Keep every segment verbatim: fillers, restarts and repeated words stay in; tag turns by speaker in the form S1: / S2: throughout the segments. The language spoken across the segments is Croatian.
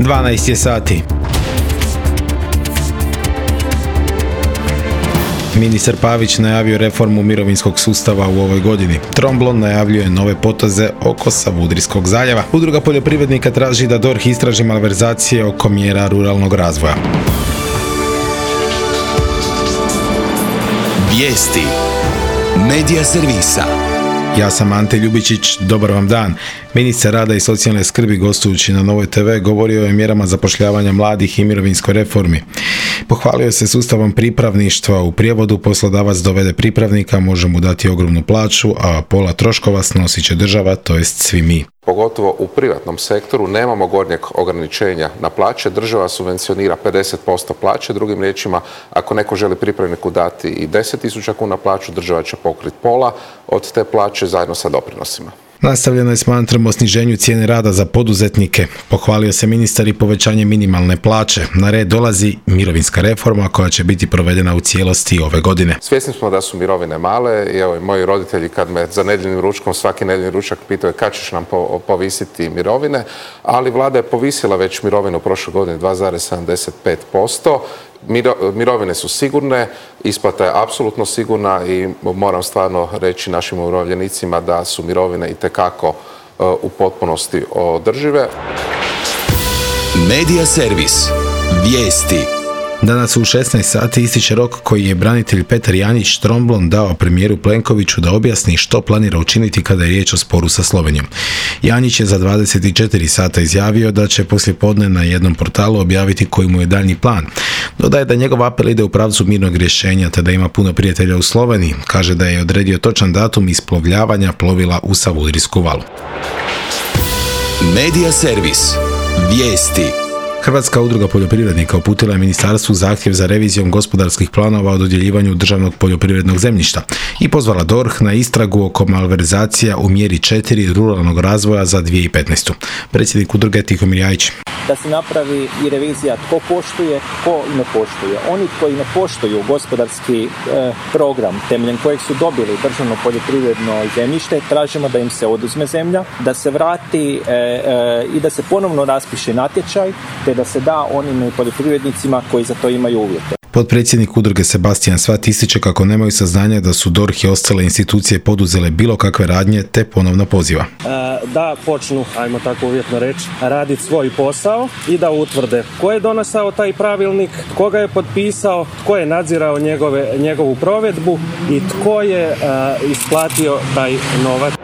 S1: dvanaest je sati. Ministar Pavić najavio reformu mirovinskog sustava u ovoj godini. Tromblon najavljuje nove poteze oko Savudrijskog zaljeva. Udruga poljoprivrednika traži da D O R H istraži malverzacije oko mjera ruralnog razvoja.
S2: Vijesti Medija servisa.
S1: Ja sam Ante Ljubičić, dobar vam dan. Ministar rada i socijalne skrbi gostujući na Novoj te ve govorio je o mjerama zapošljavanja mladih i mirovinskoj reformi. Pohvalio se sustavom pripravništva, u prijevodu poslodavac dovede pripravnika, može mu dati ogromnu plaću, a pola troškova snosit će država, to jest svi mi.
S3: Pogotovo u privatnom sektoru nemamo gornjeg ograničenja na plaće, država subvencionira pedeset posto plaće, drugim riječima ako neko želi pripravniku dati i deset tisuća kuna plaću, država će pokriti pola od te plaće zajedno sa doprinosima.
S1: Nastavljeno je s mantrom o sniženju cijene rada za poduzetnike. Pohvalio se ministar i povećanje minimalne plaće. Na red dolazi mirovinska reforma koja će biti provedena u cijelosti ove godine.
S3: Svjesni smo da su mirovine male i evo, moji roditelji kad me za nedjeljnim ručkom svaki nedjeljni ručak pitaju kad ćeš nam povisiti mirovine, ali vlada je povisila već mirovinu u prošloj godini dva zarez sedamdeset pet posto. Mirovine su sigurne, isplata je apsolutno sigurna i moram stvarno reći našim umirovljenicima da su mirovine itekako u potpunosti održive.
S2: Medija servis. Vijesti.
S1: Danas u šesnaest sati ističe rok koji je branitelj Petar Janjić Tromblon dao premijeru Plenkoviću da objasni što planira učiniti kada je riječ o sporu sa Slovenijom. Janjić je za dvadeset četiri sata izjavio da će poslijepodne na jednom portalu objaviti koji mu je daljnji plan. Dodaje da njegov apel ide u pravcu mirnog rješenja te da ima puno prijatelja u Sloveniji. Kaže da je odredio točan datum isplovljavanja plovila u Savudrijsku valu.
S2: Medija servis. Vijesti.
S1: Hrvatska udruga poljoprivrednika uputila je ministarstvu zahtjev za revizijom gospodarskih planova o dodjeljivanju državnog poljoprivrednog zemljišta i pozvala D O R H na istragu oko malverzacija u mjeri četiri ruralnog razvoja za dvije tisuće petnaestu. Predsjednik udruge Tihomir Jajić.
S4: Da se napravi i revizija tko poštuje, tko ne poštuje. Oni koji ne poštuju gospodarski e, program temeljem kojeg su dobili državno poljoprivredno zemljište, tražimo da im se oduzme zemlja, da se vrati e, e, i da se ponovno raspiše natječaj, te da se da onim poljoprivrednicima koji za to imaju uvjete.
S1: Potpredsjednik udruge Sebastijan Svat ističe kako nemaju saznanja da su D O R H i ostale institucije poduzele bilo kakve radnje, te ponovno poziva.
S5: E, da počnu, ajmo tako uvjetno reći, raditi svoj posao i da utvrde ko je donosao taj pravilnik, tko ga je potpisao, tko je nadzirao njegove, njegovu provedbu i tko je e, isplatio taj novac.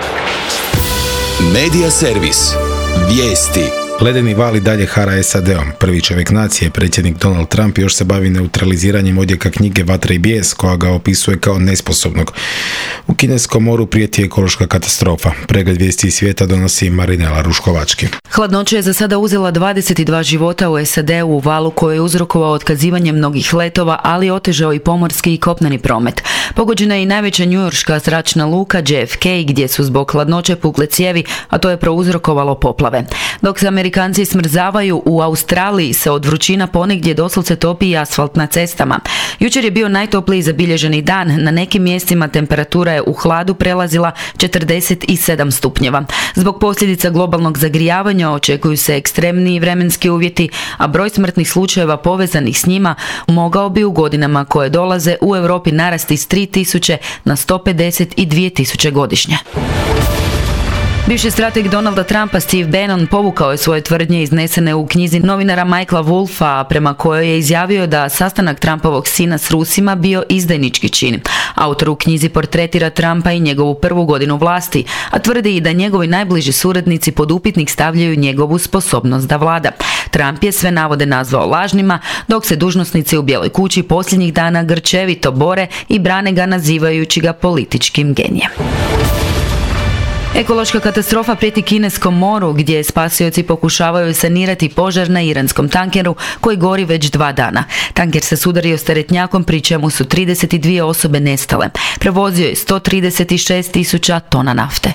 S2: Medija servis. Vijesti.
S1: Ledeni val i dalje hara es a de-om. Prvi čovjek nacije, predsjednik Donald Trump, još se bavi neutraliziranjem odjeka knjige Vatra i bijes, koja ga opisuje kao nesposobnog. U kineskom moru prijeti ekološka katastrofa. Pregled vijesti iz svijeta donosi Marinela Ruškovački.
S6: Hladnoća je za sada uzela dvadeset dva života u es a de-u u valu koji je uzrokovao otkazivanje mnogih letova, ali otežao i pomorski i kopneni promet. Pogođena je i najveća njujorška zračna luka J F K gdje su zbog hladnoće pukle cijevi, a to je prouzrokovalo poplave. Dok se Amerikanci smrzavaju, u Australiji se od vrućina ponegdje doslovce topi i asfalt na cestama. Jučer je bio najtopliji zabilježeni dan, na nekim mjestima temperatura je u hladu prelazila četrdeset sedam stupnjeva. Zbog posljedica globalnog zagrijavanja očekuju se ekstremniji vremenski uvjeti, a broj smrtnih slučajeva povezanih s njima mogao bi u godinama koje dolaze u Europi narasti s tri tisuće na sto pedeset dvije tisuće godišnje. Bivši strateg Donalda Trumpa Steve Bannon povukao je svoje tvrdnje iznesene u knjizi novinara Michaela Wolffa, prema kojoj je izjavio da sastanak Trumpovog sina s Rusima bio izdajnički čin. Autor u knjizi portretira Trumpa i njegovu prvu godinu vlasti, a tvrdi i da njegovi najbliži suradnici pod upitnik stavljaju njegovu sposobnost da vlada. Trump je sve navode nazvao lažnima, dok se dužnosnici u Bijeloj kući posljednjih dana grčevito bore i brane ga nazivajući ga političkim genijem. Ekološka katastrofa prijeti kineskom moru, gdje spasioci pokušavaju sanirati požar na iranskom tankeru koji gori već dva dana. Tanker se sudario s teretnjakom, pri čemu su trideset dvije osobe nestale. Prevozio je sto trideset šest tisuća tona nafte.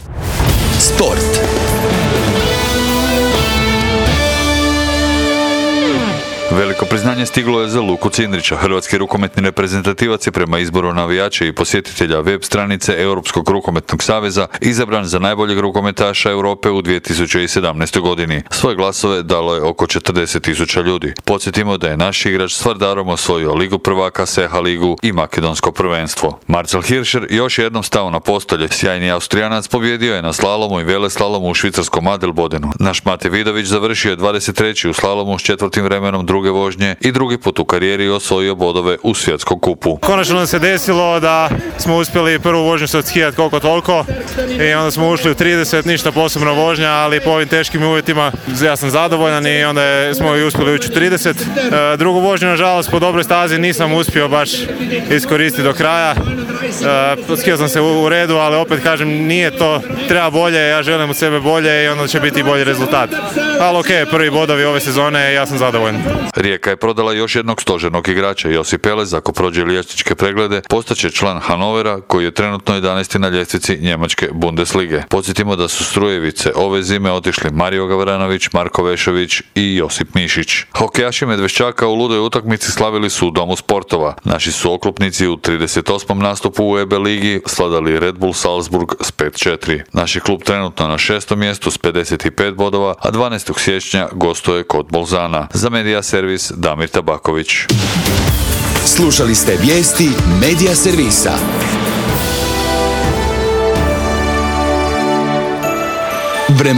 S2: Sport.
S7: Veliko priznanje stiglo je za Luku Cindrića. Hrvatski rukometni reprezentativac je prema izboru navijača i posjetitelja web stranice Europskog rukometnog saveza izabran za najboljeg rukometaša Europe u dvije tisuće sedamnaestoj godini. Svoje glasove dalo je oko četrdeset tisuća ljudi. Podsjetimo da je naš igrač s Vardarom osvojio Ligu prvaka, S E H A ligu i makedonsko prvenstvo. Marcel Hirscher još jednom stao na postolje. Sjajni Austrijanac pobjedio je na slalomu i veleslalomu u švicarskom Adelbodenu. Naš Mate Vidović završio je dvadeset treći u slalomu s četvrtim vremenom druge vožnje i drugi put u karijeri osvojio bodove u svjetskom kupu.
S8: Konačno nam se desilo da smo uspjeli prvu vožnju se odskijati koliko toliko i onda smo ušli u trideset, ništa posebno vožnja, ali po ovim teškim uvjetima ja sam zadovoljan i onda smo i uspjeli ući u trideset. Drugu vožnju, nažalost, po dobroj stazi nisam uspio baš iskoristiti do kraja. Odskijao sam se u redu, ali opet kažem, nije to, treba bolje, ja želim od sebe bolje i onda će biti bolji rezultat. Ali ok, prvi bodovi ove sezone, ja sam zadovoljan.
S7: Rijeka je prodala još jednog stožernog igrača. Josip Pelez, ako prođe liječničke preglede, postaće član Hanovera, koji je trenutno jedanaesti na ljestvici njemačke Bundeslige. Podsjetimo da su Strujevice ove zime otišli Mario Gavranović, Marko Vešović i Josip Mišić. Hokejaši Medveščaka u ludoj utakmici slavili su u Domu sportova. Naši su oklopnici u trideset osmom nastupu u E B ligi sladali Red Bull Salzburg s pet četiri. Naš je klub trenutno na šestom mjestu s pedeset pet bodova, a dvanaestog siječnja gostuje kod Bolzana. Za Medija servis Damir Tabaković.
S2: Slušali ste vijesti Medija servisa.